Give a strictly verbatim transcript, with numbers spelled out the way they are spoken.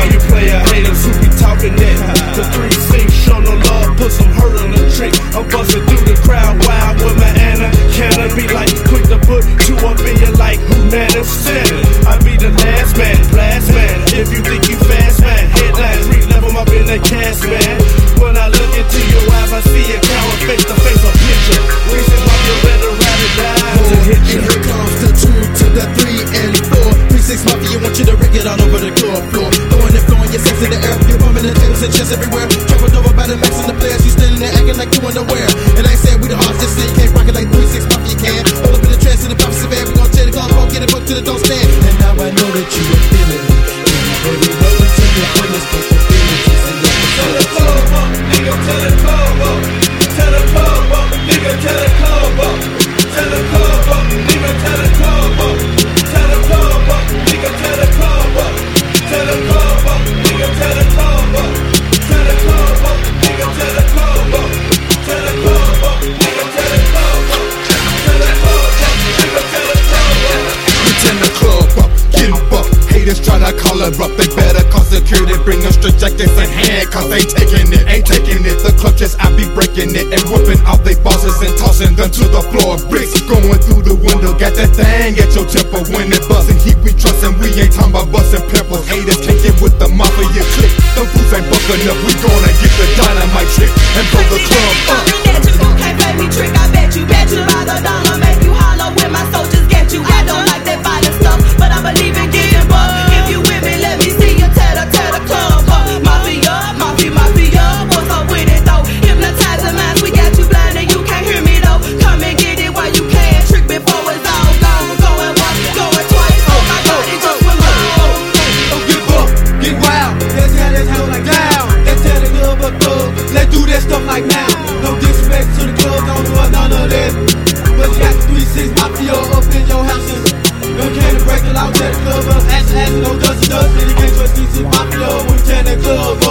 All you player haters who be talking that, the three six show no love, put some hurt on the trick. I'm busting through the crowd wild with my Anna. Can I be like quick to put two up in you like who man is seven? I be the last man, blast man. If you think you fast man, headline three level up in the cast man. When I look into your eyes, I see a coward face to face a picture. Reason why you better ride or die. And here comes the two to the three and four. Three six Mafia, want you to rig it all over the club floor. Throwing and throwing your sex in the air. You're bumming the tables and chest everywhere. Traveled over by the max and the players. You standing there acting like you underwear. And I ain't saying we the hearts, just say you can't rock it like three six Mafia can. Hold up in the trash in the proper severe. We gon' tear the club off, get a book to the don't stand. And now I know that you are feeling me. Baby, welcome to the fullest capabilities. Tell the club up, nigga, tell the club up. Tell the club up, nigga, tell the club up. Tell the club up, nigga, tell the club up. Tell the club up, nigga, tell the club up. Tell the club up, nigga, tell the club up. Tell the club up, nigga, tell the club up. Tell the club up, nigga, tell the club up. Tell the club up, nigga, tell the club up. Turn the club up, get 'em up. Haters tryna call her up, they better call security. Bring them straight jackets in hand, cause they taking it, ain't taking it. The club just I be breaking it and whooping all they bosses and tossing them to the floor. Bricks going through the window, got that thing at your temple when it buzzing. Heat we trustin', we ain't talking about busting pimples. Haters can't get with the mafia click. Them fools ain't bucking up, we gonna get the dynamite trick and blow the club up. Can't play me trick, I bet you, bet you by the dollar, make you holler when my soldiers get you. I don't like that violent stuff, but I believe in getting bucked. If you with me, let me see you tear the, tear the club up. Mafia, mafia, mafia, what's up with it though? Hypnotizing minds, we got you blind and you can't hear me though. Come and get it while you can, trick before it's all gone. Going once, going twice, oh my God, it just went wrong. Don't give up, get wild. Let's tear this hell like down. Let's tear the club up, thug. Let's do that stuff like now. No disrespect to the club, don't do none of that. But you got the three six Mafia up in your houses. No can't break the law, tear the club up. Action, action, no dusty, dusty. You can't trust three six Mafia when you tear that club up.